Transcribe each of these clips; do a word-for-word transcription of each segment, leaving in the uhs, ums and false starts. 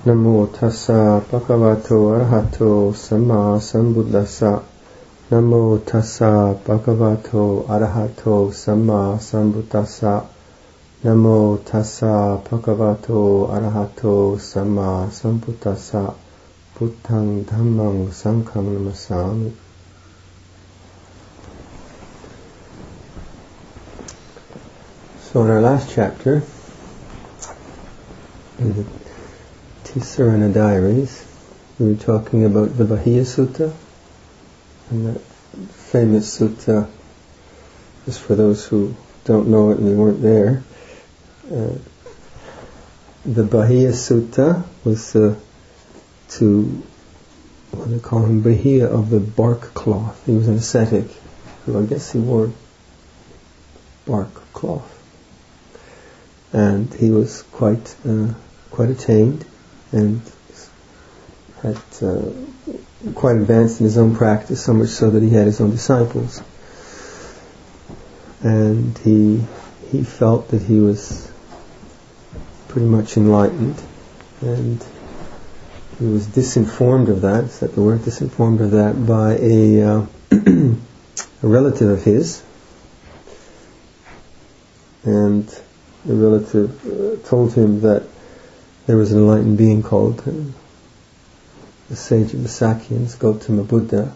Namo tassa bhagavato arahato samma sambuddhassa. Namo tassa bhagavato arahato samma sambuddhassa. Namo tassa bhagavato arahato samma sambuddhassa. Buddhaṃ dhammam sangham namasami. So in our last chapter, in the Tisarana Diaries, we were talking about the Bahiya Sutta, and that famous sutta, just for those who don't know it and they weren't there, uh, the Bahiya Sutta was uh, to, what they call him, Bahiya of the bark cloth. He was an ascetic who I guess he wore bark cloth. And he was quite uh, quite attained and had uh, quite advanced in his own practice, so much so that he had his own disciples. And he he felt that he was pretty much enlightened, and he was disinformed of that, is that the word, disinformed of that by a, uh, a relative of his. And the relative uh, told him that there was an enlightened being called uh, the sage of the Sakyans, Gautama Buddha,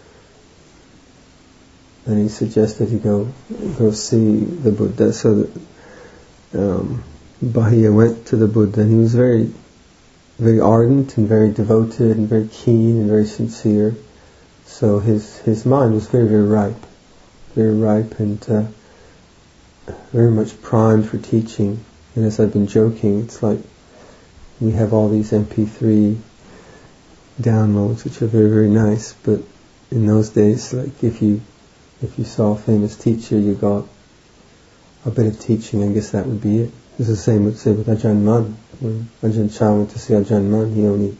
and he suggested he go go see the Buddha. So that um, Bahiya went to the Buddha, and he was very, very ardent and very devoted and very keen and very sincere. So his his mind was very, very ripe, very ripe and uh, very much primed for teaching. And as I've been joking, it's like we have all these M P three downloads, which are very, very nice, but in those days, like if you if you saw a famous teacher, you got a bit of teaching, I guess that would be it. It's the same with, say, with Ajahn Mun. When Ajahn Chah went to see Ajahn Mun, he only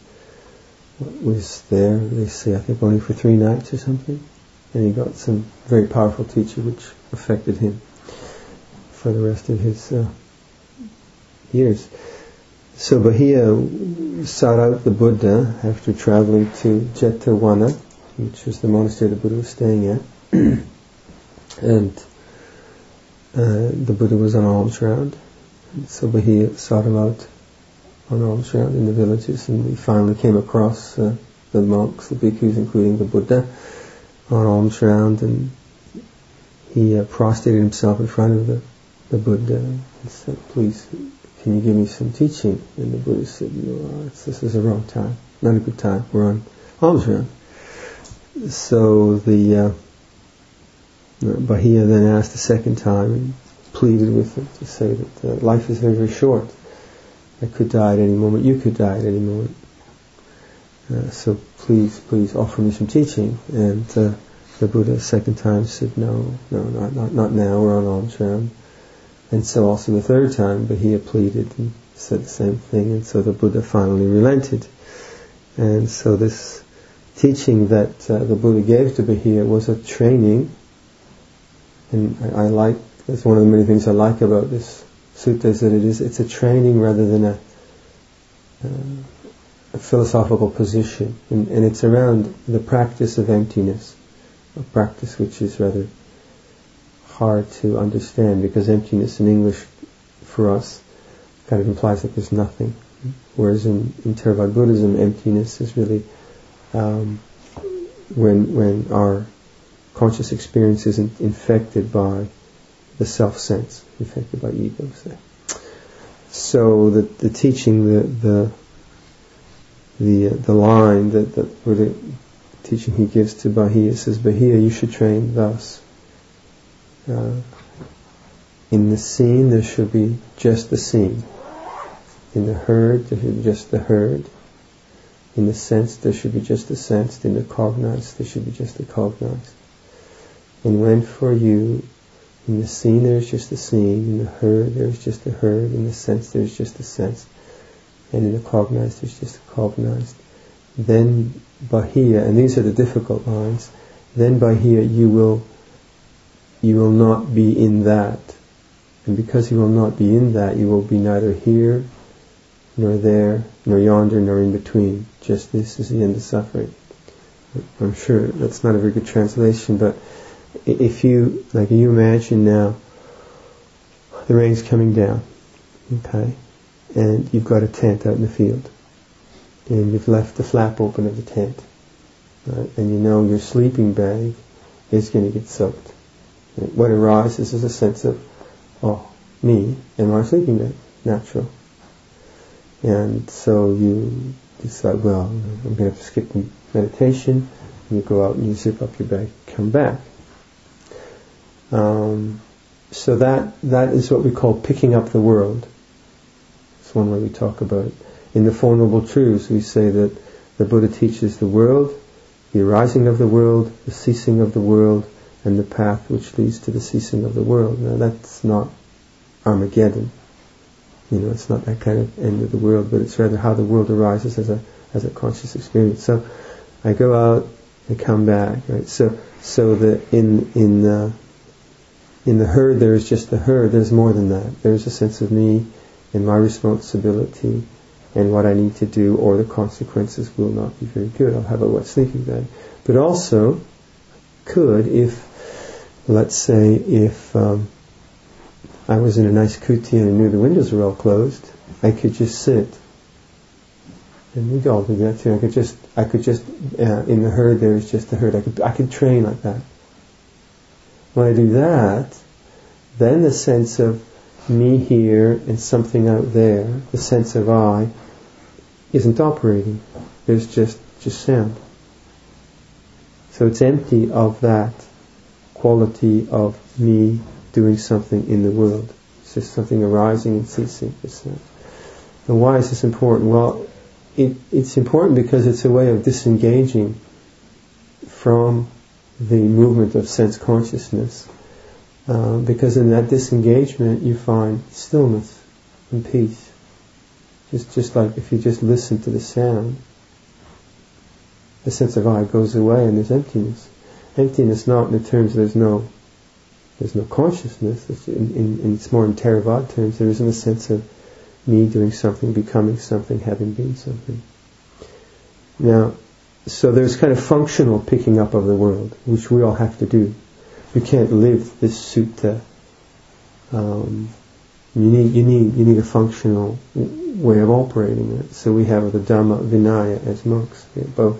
was there, they say, I think only for three nights or something, and he got some very powerful teacher which affected him for the rest of his uh, years. So Bahiya sought out the Buddha after traveling to Jetavana, which was the monastery the Buddha was staying at, and uh, the Buddha was on alms round. So Bahiya sought him out on alms round in the villages, and we finally came across uh, the monks, the bhikkhus, including the Buddha, on alms round, and he uh, prostrated himself in front of the the Buddha and said, "Please, can you give me some teaching?" And the Buddha said, "No, it's, this is the wrong time, not a good time. We're on alms round." So the uh, Bahiya then asked a second time and pleaded with him to say that uh, life is very, very short. I could die at any moment. You could die at any moment. Uh, so please, please offer me some teaching. And uh, the Buddha a second time said, "No, no, not not not now. We're on alms round." And so also the third time, Bahiya pleaded and said the same thing, and so the Buddha finally relented. And so this teaching that uh, the Buddha gave to Bahiya was a training, and I, I like, that's one of the many things I like about this sutta, is that it is, it's a training rather than a, uh, a philosophical position, and, and it's around the practice of emptiness, a practice which is rather hard to understand, because emptiness in English for us kind of implies that there's nothing, whereas in, in Theravada Buddhism, emptiness is really um, when when our conscious experience is in, infected by the self-sense, infected by ego. Say. So the the teaching, the the the uh, the line that that Buddha teaching he gives to Bahiya says, "Bahiya, you should train thus. Uh, in the seen, there should be just the seen. In the heard, there should be just the heard. In the sensed, there should be just the sensed. In the cognized, there should be just the cognized. And when for you, in the seen, there is just the seen. In the heard, there is just the heard. In the sensed, there is just the sensed. And in the cognized, there is just the cognized. Then Bahiya, and these are the difficult lines, then Bahiya you will you will not be in that. And because you will not be in that, you will be neither here, nor there, nor yonder, nor in between. Just this is the end of suffering. I'm sure that's not a very good translation, but if you, like you imagine now, the rain's coming down, okay, and you've got a tent out in the field, and you've left the flap open of the tent, right? And you know your sleeping bag is going to get soaked. Right? What arises is a sense of, oh, me and my sleeping bag, natural. And so you decide, well, I'm going to skip meditation, and you go out and you zip up your bag, come back. Um, so that that is what we call picking up the world. It's one way we talk about it. In the Four Noble Truths, we say that the Buddha teaches the world, the arising of the world, the ceasing of the world, and the path which leads to the ceasing of the world. Now that's not Armageddon. You know, it's not that kind of end of the world, but it's rather how the world arises as a as a conscious experience. So I go out, I come back, right? So so that in in the in the herd there is just the herd. There's more than that. There's a sense of me and my responsibility and what I need to do, or the consequences will not be very good. I'll have a wet sleeping bag. But also could, if let's say if um, I was in a nice kuti and I knew the windows were all closed, I could just sit. And we all do that too. I could just, I could just, uh, in the herd there is just the herd. I could, I could train like that. When I do that, then the sense of me here and something out there, the sense of I, isn't operating. There's just, just sound. So it's empty of that quality of me doing something in the world. It's just something arising and ceasing. And why is this important? Well, it, it's important because it's a way of disengaging from the movement of sense consciousness. Uh, because in that disengagement you find stillness and peace. Just, just like if you just listen to the sound, the sense of I goes away and there's emptiness. Emptiness not in the terms there's no There's no consciousness. It's, in, in, in, it's more in Theravada terms. There isn't a sense of me doing something, becoming something, having been something. Now, so there's kind of functional picking up of the world, which we all have to do. You can't live this sutta. Um, you need you need you need a functional way of operating it. So we have the Dhamma Vinaya as monks, yeah, both.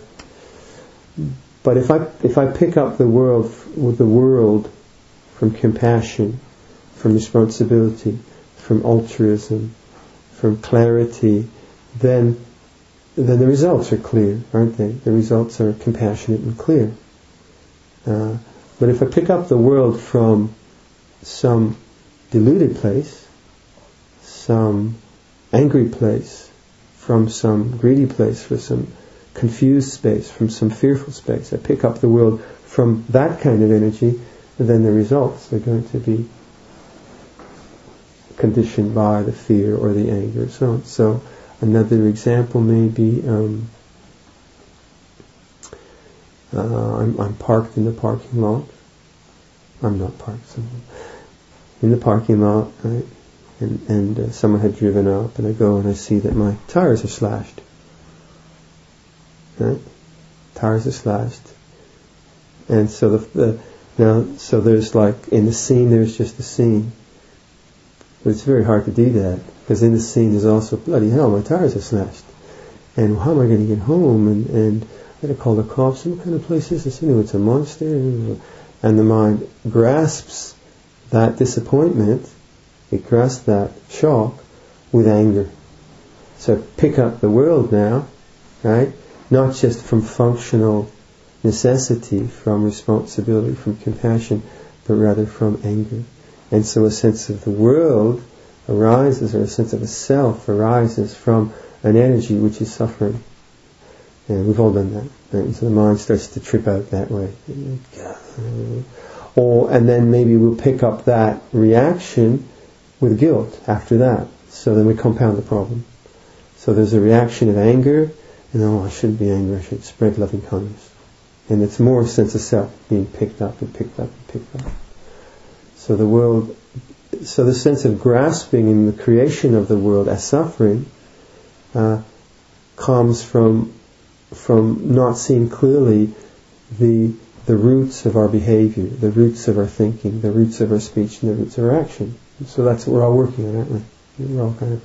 But if I if I pick up the world with the world. From compassion, from responsibility, from altruism, from clarity, then then the results are clear, aren't they? The results are compassionate and clear. Uh, but if I pick up the world from some deluded place, some angry place, from some greedy place, from some confused space, from some fearful space, I pick up the world from that kind of energy, then the results are going to be conditioned by the fear or the anger and so on. So another example may be um, uh, I'm, I'm parked in the parking lot. I'm not parked somewhere. In the parking lot, right? And, and uh, someone had driven up, and I go and I see that my tires are slashed. Right? Tires are slashed. And so the, the Now, so there's like, in the scene there's just the scene. But it's very hard to do that, because in the scene there's also, bloody hell, my tires are slashed. And how am I going to get home? And, and I got to call the cops. What kind of place is this? You know, it's a monastery. And the mind grasps that disappointment, it grasps that shock with anger. So pick up the world now, right? Not just from functional necessity, from responsibility, from compassion, but rather from anger. And so a sense of the world arises, or a sense of a self arises from an energy which is suffering. And we've all done that. Right? And so the mind starts to trip out that way. Or, and then maybe we'll pick up that reaction with guilt after that. So then we compound the problem. So there's a reaction of anger, and oh, I shouldn't be angry, I should spread loving kindness. And it's more a sense of self being picked up and picked up and picked up. So the world, so the sense of grasping in the creation of the world as suffering uh, comes from from not seeing clearly the the roots of our behavior, the roots of our thinking, the roots of our speech, and the roots of our action. So that's what we're all working on, aren't we? We're all kind of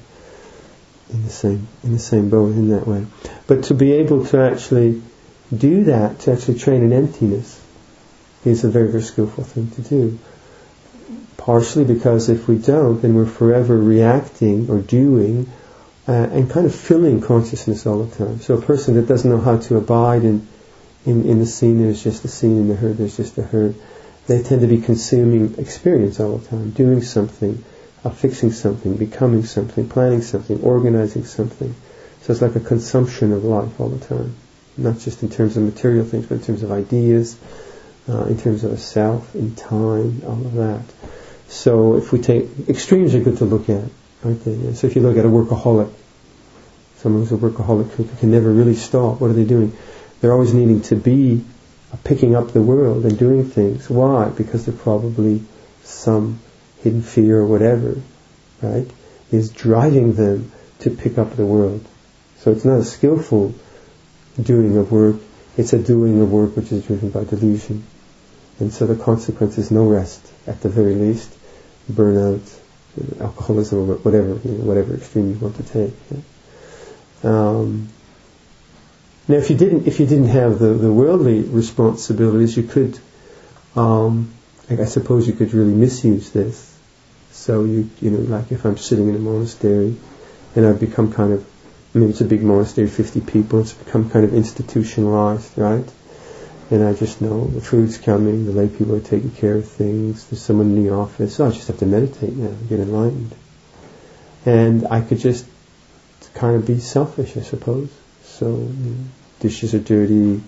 in the same in the same boat in that way. But to be able to actually do that, to actually train in emptiness, is a very, very skillful thing to do. Partially because if we don't, then we're forever reacting or doing uh, and kind of filling consciousness all the time. So a person that doesn't know how to abide in, in, in the scene, there's just a scene, in the herd, there's just a herd, they tend to be consuming experience all the time, doing something, uh, fixing something, becoming something, planning something, organizing something. So it's like a consumption of life all the time. Not just in terms of material things, but in terms of ideas, uh, in terms of a self, in time, all of that. So if we take, extremes are good to look at, aren't they? Yeah. So if you look at a workaholic, someone who's a workaholic who can never really stop, what are they doing? They're always needing to be uh, picking up the world and doing things. Why? Because they're probably some hidden fear or whatever, right, is driving them to pick up the world. So it's not a skillful doing of work, it's a doing of work which is driven by delusion. And so the consequence is no rest, at the very least, burnout, alcoholism, or whatever, you know, whatever extreme you want to take. Yeah. Um, now, if you didn't, if you didn't have the, the worldly responsibilities, you could, um, I suppose, you could really misuse this. So you, you know, like if I'm sitting in a monastery, and I've become kind of, maybe it's a big monastery, fifty people, it's become kind of institutionalized, right? And I just know the food's coming, the lay people are taking care of things, there's someone in the office, so I just have to meditate now, get enlightened. And I could just kind of be selfish, I suppose. So, you know, dishes are dirty,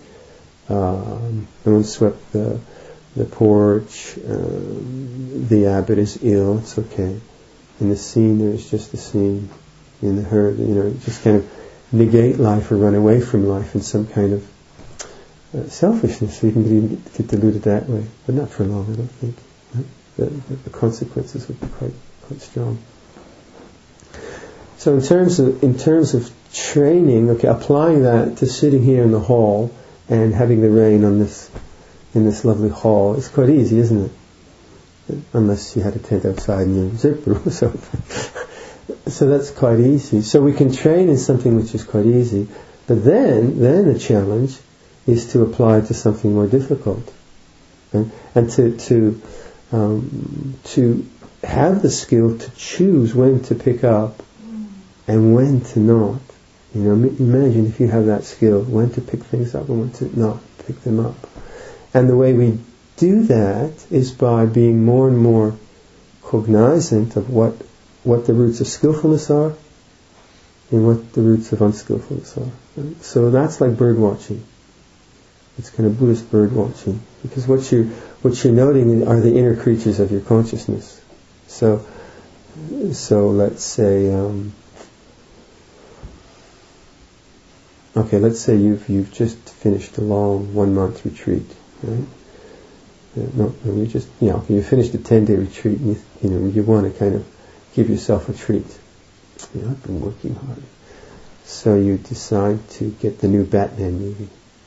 um, no one swept the, the porch, um, the abbot is ill, it's okay. In the scene, there's just the scene. In the herd, you know, just kind of negate life or run away from life in some kind of uh, selfishness. So you can even get, get deluded that way, but not for long, I don't think. Right? The, the, the consequences would be quite quite strong. So in terms of in terms of training, okay, applying that to sitting here in the hall and having the rain on this in this lovely hall, it's quite easy, isn't it? Unless you had a tent outside and your zipper or something. So that's quite easy. So we can train in something which is quite easy, but then, then the challenge is to apply it to something more difficult, right? And to to um, to have the skill to choose when to pick up and when to not. You know, imagine if you have that skill, when to pick things up and when to not pick them up. And the way we do that is by being more and more cognizant of what what the roots of skillfulness are and what the roots of unskillfulness are. Right? So that's like bird watching. It's kind of Buddhist bird watching, because what you're what you're noting are the inner creatures of your consciousness. So, so let's say, um, okay, let's say you've you've just finished a long one month retreat, right? Uh, no, no, you just you know, okay, you finished a ten day retreat, and you, you know you want to kind of give yourself a treat. You know, I've been working hard. So you decide to get the new Batman movie.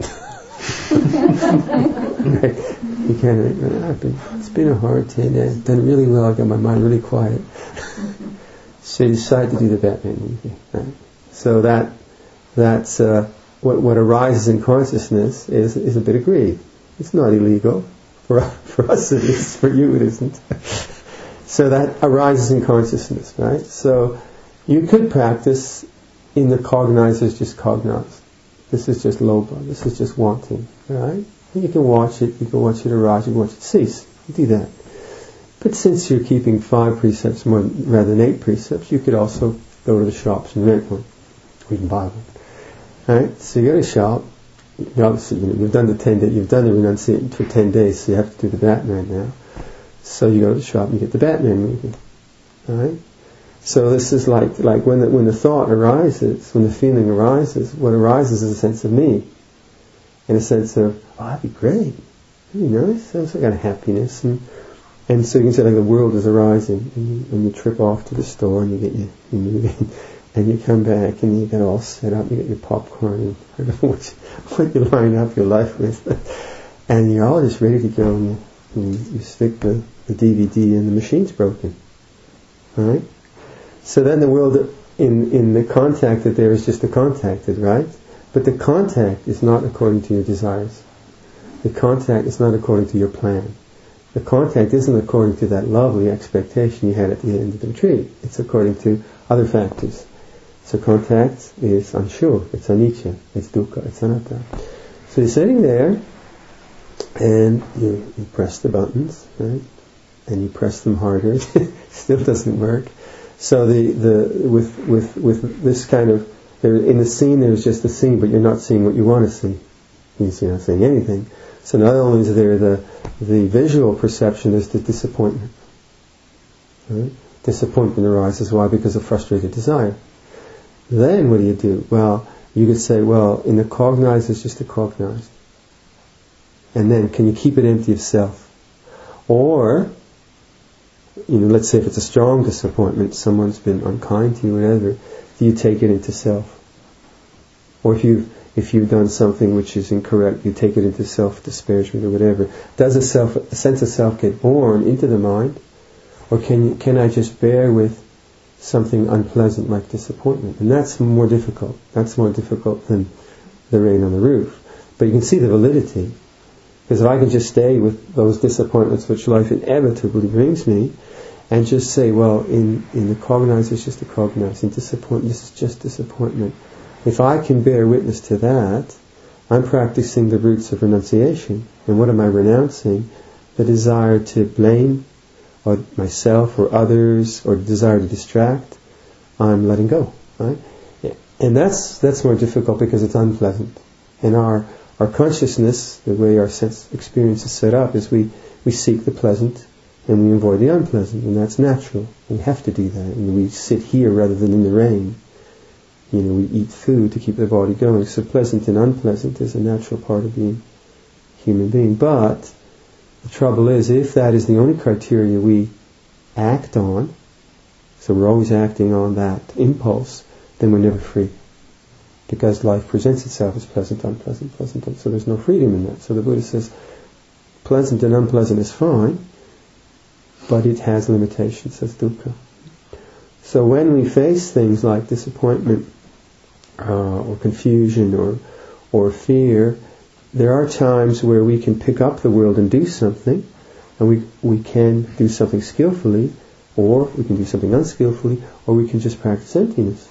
Right? You kind of, I've been, it's been a hard ten days, I've done really well, I got my mind really quiet. So you decide to do the Batman movie. Right? So that that's uh, what what arises in consciousness is is a bit of greed. It's not illegal. For for us it is, for you it isn't. So that arises in consciousness, right? So you could practice in the cognizers, just cognize. This is just lobha, this is just wanting, right? And you can watch it, you can watch it arise, you can watch it cease. You do that. But since you're keeping five precepts more rather than eight precepts, you could also go to the shops and rent one. Or you can buy one. Right? So you go to a shop, you obviously, you know, you've done the ten day, you've done the renunciation for ten days, so you have to do the Batman now. So you go to the shop and you get the Batman movie. Alright? So this is like like when the, when the thought arises, when the feeling arises, what arises is a sense of me. And a sense of, oh, that'd be great. That'd be nice. That's some kind of happiness. And and so you can say like the world is arising, and you, and you trip off to the store and you get your, your movie. and you come back and you get all set up, you get your popcorn and I don't know what, what you line up your life with, and you're all just ready to go, and you, you, you stick the, the D V D and the machine's broken. Alright? So then the world in, in the contact that there is just the contacted, right? But the contact is not according to your desires. The contact is not according to your plan. The contact isn't according to that lovely expectation you had at the end of the retreat. It's according to other factors. So contact is unsure, it's anicca, it's dukkha, it's anatta. So you're sitting there, and you, you press the buttons, right? And you press them harder. Still doesn't work. So the, the with with with this kind of there in the scene, there's just a scene, but you're not seeing what you want to see. You're not seeing anything. So not only is there the the visual perception, there's the disappointment. Right? Disappointment arises. Why? Because of frustrated desire. Then what do you do? Well, you could say, well, in the cognized, it's just the cognized. And then, can you keep it empty of self? Or, you know, let's say if it's a strong disappointment, someone's been unkind to you, whatever, do you take it into self? Or if you if you've done something which is incorrect, you take it into self-disparagement or whatever. Does a self, a sense of self get born into the mind? Or can you, can I just bear with something unpleasant like disappointment? And that's more difficult. That's more difficult than the rain on the roof. But you can see the validity. Because if I can just stay with those disappointments which life inevitably brings me, and just say, well, in, in the cognized, it's just a cognized. In disappointment, this is just disappointment. If I can bear witness to that, I'm practicing the roots of renunciation. And what am I renouncing? The desire to blame, or myself, or others, or the desire to distract. I'm letting go, right? And that's that's more difficult because it's unpleasant. And our our consciousness, the way our sense experience is set up, is we, we seek the pleasant and we avoid the unpleasant, and that's natural. We have to do that. And we sit here rather than in the rain. You know, we eat food to keep the body going. So pleasant and unpleasant is a natural part of being a human being. But the trouble is, if that is the only criteria we act on, so we're always acting on that impulse, then we're never free. Because life presents itself as pleasant, unpleasant, pleasant, so there's no freedom in that. So the Buddha says, pleasant and unpleasant is fine, but it has limitations, says dukkha. So when we face things like disappointment, uh, or confusion, or or fear, there are times where we can pick up the world and do something, and we we can do something skillfully, or we can do something unskillfully, or we can just practice emptiness.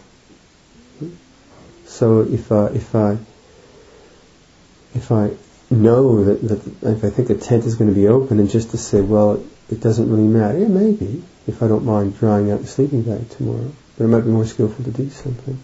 So if I if I if I know that, that if I think the tent is going to be open, and just to say, well, it doesn't really matter, yeah, maybe, if I don't mind drying out the sleeping bag tomorrow, but it might be more skillful to do something.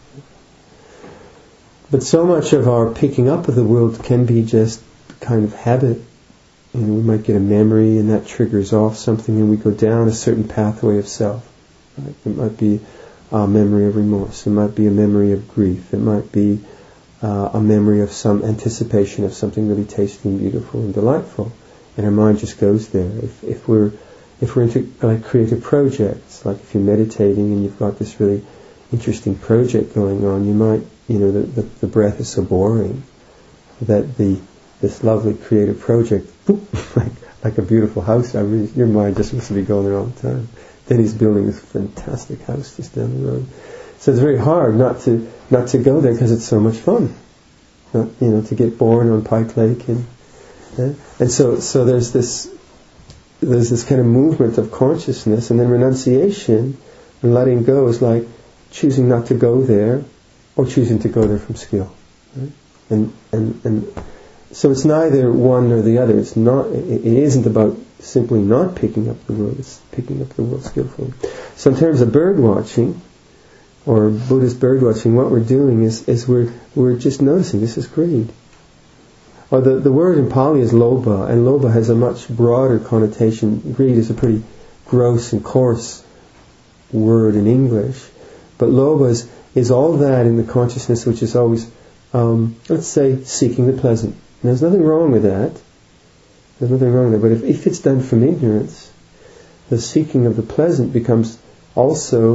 But so much of our picking up of the world can be just kind of habit. You know, we might get a memory, and that triggers off something, and we go down a certain pathway of self. Right? It might be a memory of remorse. It might be a memory of grief. It might be uh, a memory of some anticipation of something really tasty and beautiful and delightful, and our mind just goes there. If, if we're if we're into like creative projects, like if you're meditating and you've got this really interesting project going on, you might, you know, the, the, the breath is so boring that the this lovely creative project, boop, like like a beautiful house, I really, your mind just wants to be going there all the time. Then he's building this fantastic house just down the road. So it's very hard not to not to go there because it's so much fun. Not, you know, to get born on Pike Lake, and yeah? and so so there's this there's this kind of movement of consciousness, and then renunciation and letting go is like choosing not to go there, or choosing to go there from skill. Right? And and and so it's neither one or the other. It's not. It, it isn't about simply not picking up the world. It's picking up the world skillfully. So in terms of bird watching, or Buddhist bird watching, what we're doing is is we're we're just noticing this is greed. Or the the word in Pali is lobha, and lobha has a much broader connotation. Greed is a pretty gross and coarse word in English, but lobha is, is all that in the consciousness which is always, um, let's say, seeking the pleasant. And there's nothing wrong with that. There's nothing wrong with that. But if, if it's done from ignorance, the seeking of the pleasant becomes also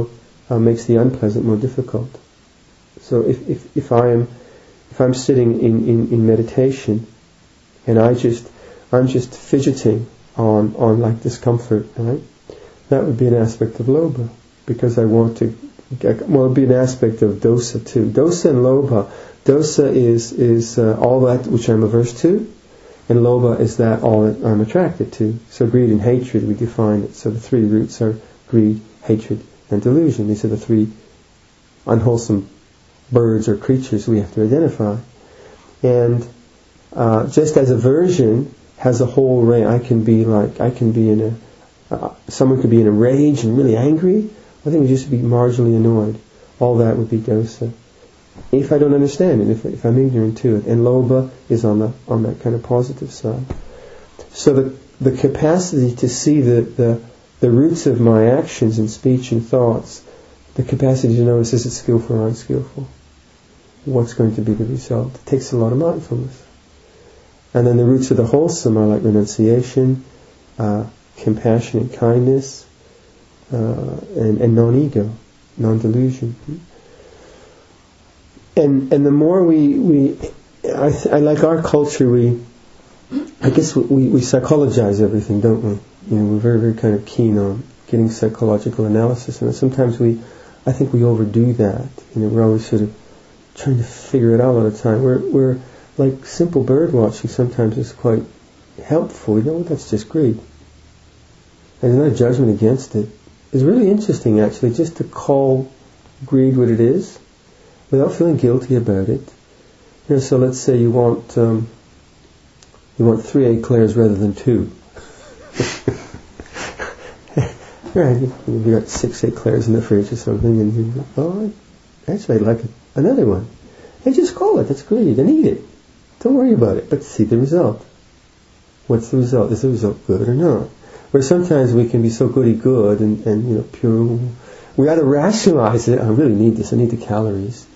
uh, makes the unpleasant more difficult. So if, if, if I am if I'm sitting in, in, in meditation and I just I'm just fidgeting on, on like discomfort, right? That would be an aspect of lobha, because I want to get, well, it would be an aspect of dosa too. Dosa and lobha. Dosa is is uh, all that which I'm averse to, and lobha is that all that I'm attracted to. So greed and hatred, we define it. So the three roots are greed, hatred, and delusion. These are the three unwholesome birds or creatures we have to identify. And uh, just as aversion has a whole range, I can be like, I can be in a, uh, someone could be in a rage and really angry. I think we just be marginally annoyed. All that would be dosa, if I don't understand it, if, if I'm ignorant to it. And lobha is on the on that kind of positive side. So the the capacity to see the, the the roots of my actions and speech and thoughts, the capacity to notice, is it skillful or unskillful? What's going to be the result? It takes a lot of mindfulness. And then the roots of the wholesome are like renunciation, uh, compassion and kindness, uh, and, and non-ego, non-delusion. And and the more we, we I, th- I like our culture, we, I guess we, we psychologize everything, don't we? You know, we're very, very kind of keen on getting psychological analysis, and sometimes we, I think we overdo that. You know, we're always sort of trying to figure it out all the time. We're, we're like simple bird watching sometimes is quite helpful. You know, that's just greed. And there's no judgment against it. It's really interesting, actually, just to call greed what it is, without feeling guilty about it. You know, so let's say you want um, you want three eclairs rather than two. Right, you got six eclairs in the fridge or something, and you go, oh, actually I'd like another one. And just call it, that's greed, and eat it. Don't worry about it, but see the result. What's the result? Is the result good or not? Where sometimes we can be so goody good and, and you know, pure. We ought to rationalize it. I really need this, I need the calories.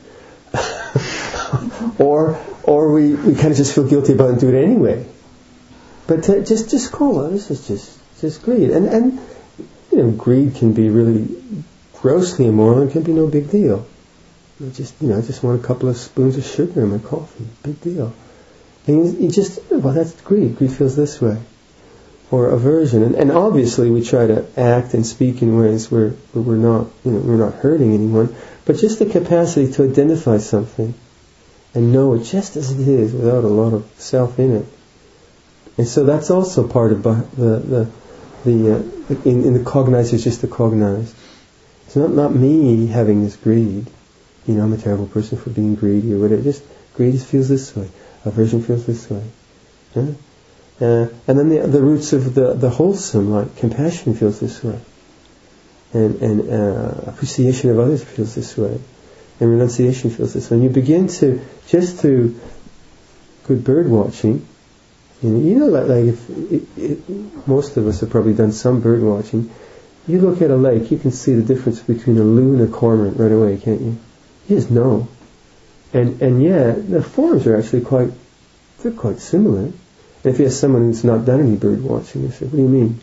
or or we, we kind of just feel guilty about it and do it anyway. But to, just just call it, this is just, just greed. And, and you know, greed can be really grossly immoral and can be no big deal. I just, you know, I just want a couple of spoons of sugar in my coffee. Big deal. And you, you just, well, that's greed. Greed feels this way. Or aversion. And, and obviously we try to act and speak in ways where, where we're not, you know, we're not hurting anyone. But just the capacity to identify something and know it just as it is without a lot of self in it. And so that's also part of the, the, the, uh, in, in the cognized is just the cognized. It's not, not me having this greed. You know, I'm a terrible person for being greedy or whatever. Just greed feels this way. Aversion feels this way. Huh? Uh, and then the the roots of the, the wholesome, like compassion feels this way. And, and uh, appreciation of others feels this way. And renunciation feels this way. And you begin to, just through good bird watching, you know, you know like, like if it, it, most of us have probably done some bird watching. You look at a lake, you can see the difference between a loon and a cormorant right away, can't you? You just know. And and yet, the forms are actually quite, they're quite similar. And if you have someone who's not done any bird watching, they say, what do you mean?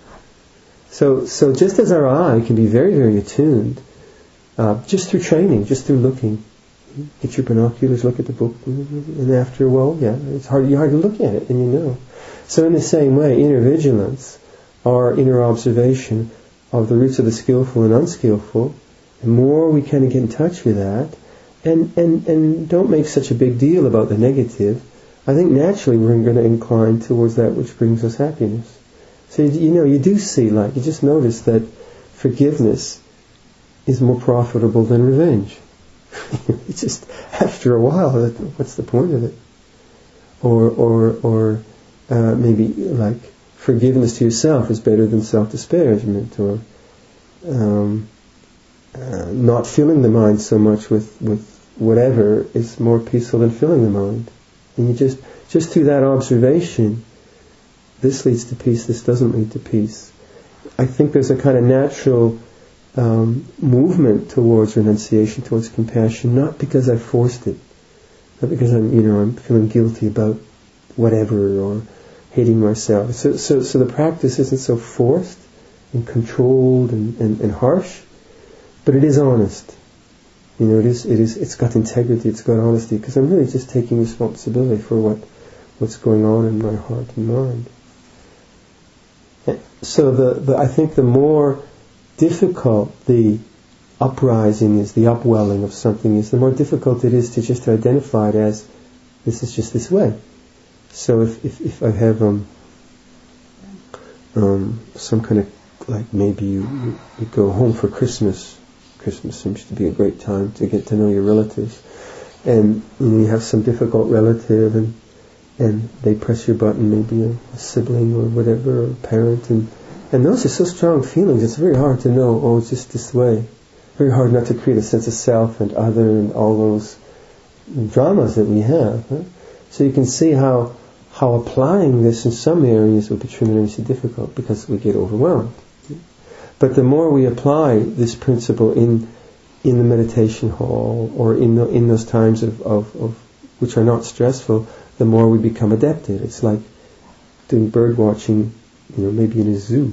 So so just as our eye can be very, very attuned, uh, just through training, just through looking. Get your binoculars, look at the book, and after a while, yeah, it's hard, you're hard to look at it, and you know. So in the same way, inner vigilance, or inner observation of the roots of the skillful and unskillful, the more we kind of get in touch with that, and, and, and don't make such a big deal about the negative, I think naturally we're going to incline towards that which brings us happiness. So, you, you know, you do see, like, you just notice that forgiveness is more profitable than revenge. It's just, after a while, what's the point of it? Or, or, or uh, maybe, like, forgiveness to yourself is better than self-disparagement, or um, uh, not filling the mind so much with, with whatever is more peaceful than filling the mind. And you just, just through that observation, this leads to peace, this doesn't lead to peace. I think there's a kind of natural um, movement towards renunciation, towards compassion, not because I forced it, not because I'm, you know, I'm feeling guilty about whatever or hating myself. So, so, so the practice isn't so forced and controlled and, and, and harsh, but it is honest. You know, it is, it is, it's got integrity, it's got honesty, because I'm really just taking responsibility for what, what's going on in my heart and mind. So the, the, I think the more difficult the uprising is, the upwelling of something is, the more difficult it is to just identify it as, this is just this way. So if, if, if I have um, um, some kind of, like maybe you, you go home for Christmas, Christmas seems to be a great time to get to know your relatives, and you know, you have some difficult relative, and and they press your button, maybe a, a sibling or whatever, or a parent, and and those are so strong feelings. It's very hard to know, oh, it's just this way. Very hard not to create a sense of self and other and all those dramas that we have. Huh? So you can see how how applying this in some areas will be tremendously difficult because we get overwhelmed. But the more we apply this principle in in the meditation hall or in the, in those times of, of, of which are not stressful, the more we become adapted. It's like doing bird watching, you know, maybe in a zoo.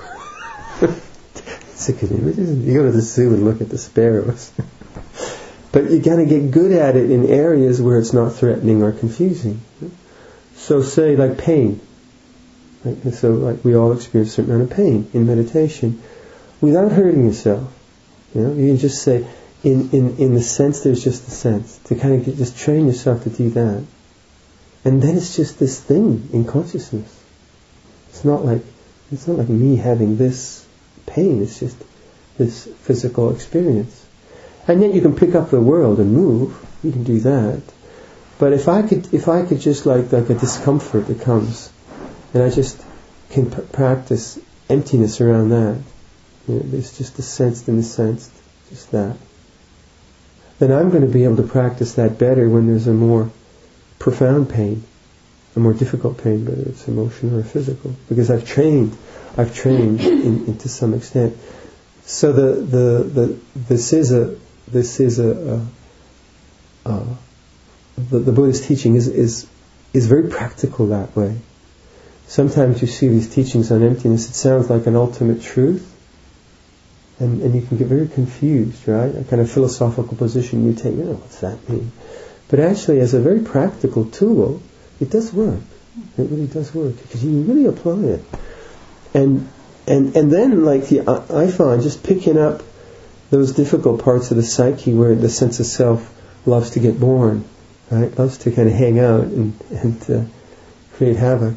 Sick of it. You go to the zoo and look at the sparrows. But you gotta get good at it in areas where it's not threatening or confusing. So say like pain. Right? So like we all experience a certain amount of pain in meditation without hurting yourself. You know, you can just say, in, in, in the sense, there's just the sense. To kind of get, just train yourself to do that. And then it's just this thing in consciousness. It's not like, it's not like me having this pain, it's just this physical experience. And yet you can pick up the world and move, you can do that. But if I could, if I could just like, like a discomfort that comes, and I just can p- practice emptiness around that, you know, there's just the sensed and the sensed, just that, then I'm going to be able to practice that better when there's a more profound pain, a more difficult pain, whether it's emotional or physical, because I've trained, I've trained in, in to some extent. So the, the, the this is a this is a, a, a the, the Buddhist teaching is is is very practical that way. Sometimes you see these teachings on emptiness, it sounds like an ultimate truth, and, and you can get very confused, right? A kind of philosophical position you take, you know, what's that mean? But actually, as a very practical tool, it does work. It really does work, because you really apply it. And and and then, like, the, I find just picking up those difficult parts of the psyche where the sense of self loves to get born, right? Loves to kind of hang out and, and uh, create havoc.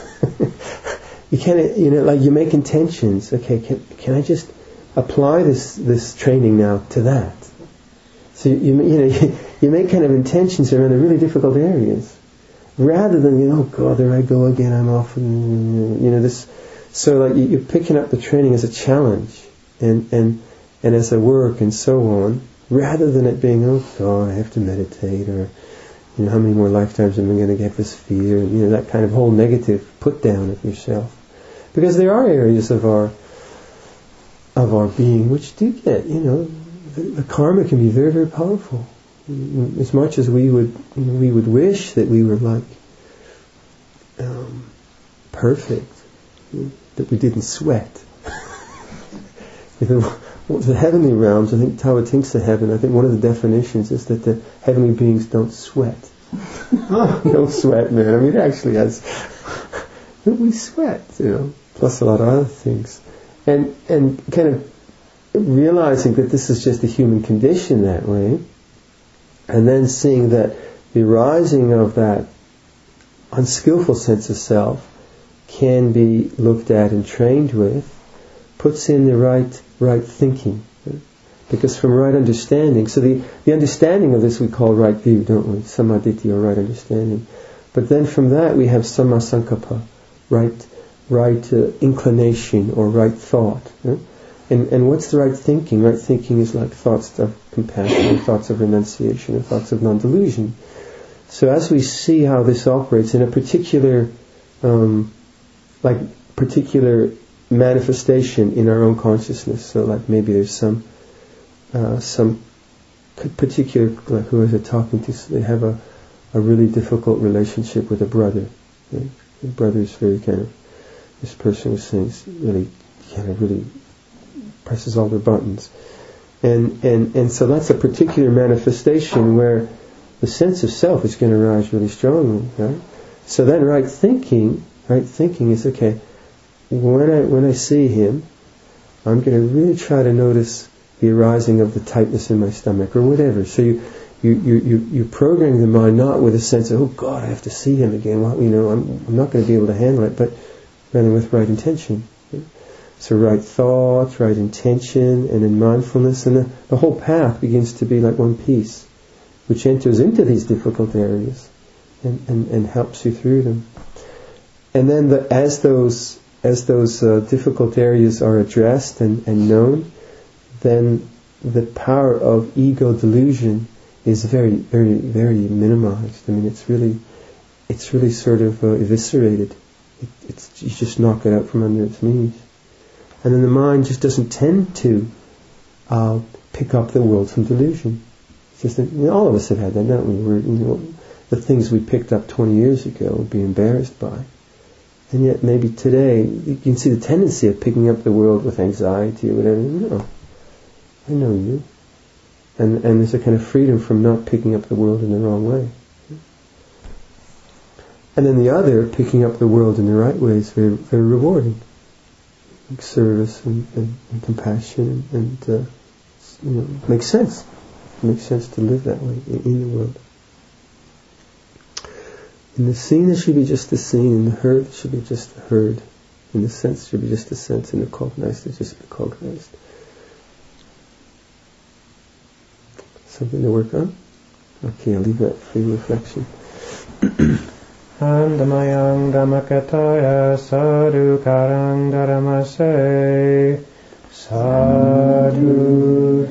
You can't, you know, like you make intentions. Okay, can can I just apply this this training now to that? So you you, you know you, you make kind of intentions around the really difficult areas, rather than, you know, oh God, there I go again. I'm off. And, you know this. So like you're picking up the training as a challenge and and and as a work and so on, rather than it being, oh God, I have to meditate, or, you know, how many more lifetimes am I going to get this fear? And, you know, that kind of whole negative put down of yourself. Because there are areas of our of our being which do get, you know, the, the karma can be very, very powerful. As much as we would, you know, we would wish that we were like um, perfect, you know, that we didn't sweat. You know, the heavenly realms, I think Taoist thinks of heaven, I think one of the definitions is that the heavenly beings don't sweat. Don't sweat, man. I mean, it actually has... we sweat, you know, plus a lot of other things. And and kind of realizing that this is just a human condition that way, and then seeing that the arising of that unskillful sense of self can be looked at and trained with, puts in the right right thinking. Because from right understanding, so the, the understanding of this we call right view, don't we? Samadhi, or right understanding. But then from that we have samma sankappa, right right uh, inclination or right thought. Yeah? And and what's the right thinking? Right thinking is like thoughts of compassion, thoughts of renunciation, and thoughts of non-delusion. So as we see how this operates in a particular, um, like particular manifestation in our own consciousness, so like maybe there's some uh, some particular, like who is it talking to? They have a a really difficult relationship with a brother. Right? The brother is very kind of, this person was saying, really kind of really presses all their buttons, And, and, and so that's a particular manifestation where the sense of self is going to arise really strongly, right? So then right thinking, right thinking is, okay, when I, when I see him, I'm going to really try to notice the arising of the tightness in my stomach or whatever. So you, you, you, you, you're programming the mind not with a sense of, oh God, I have to see him again. Well, you know, I'm, I'm not going to be able to handle it, but rather with right intention. So right thoughts, right intention, and in mindfulness, and the, the whole path begins to be like one piece, which enters into these difficult areas and, and, and helps you through them. And then the, as those as those uh, difficult areas are addressed and, and known, then the power of ego delusion is very, very, very minimized. I mean, it's really, it's really sort of uh, eviscerated. It, it's you just knock it out from under its knees, and then the mind just doesn't tend to uh, pick up the world from delusion. It's just that, you know, all of us have had that, don't we? We're, you know, the things we picked up twenty years ago would be embarrassed by. And yet maybe today, you can see the tendency of picking up the world with anxiety or whatever. No, I know you. And and there's a kind of freedom from not picking up the world in the wrong way. And then the other, picking up the world in the right way, is very, very rewarding. Like service and, and, and compassion and, and uh, you know, makes sense. It makes sense to live that way in, in the world. In the seen, it should be just the seen. In the heard, it should be just the heard. In the sense, it should be just the sense. In the cognized, it should be cognized. Something to work on? Okay, I'll leave that for your reflection. Andamayang Dhammakataya Sadhu Karang Dharamase Sadhu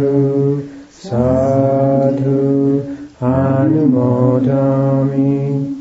Sadhu Sadhu Anumodami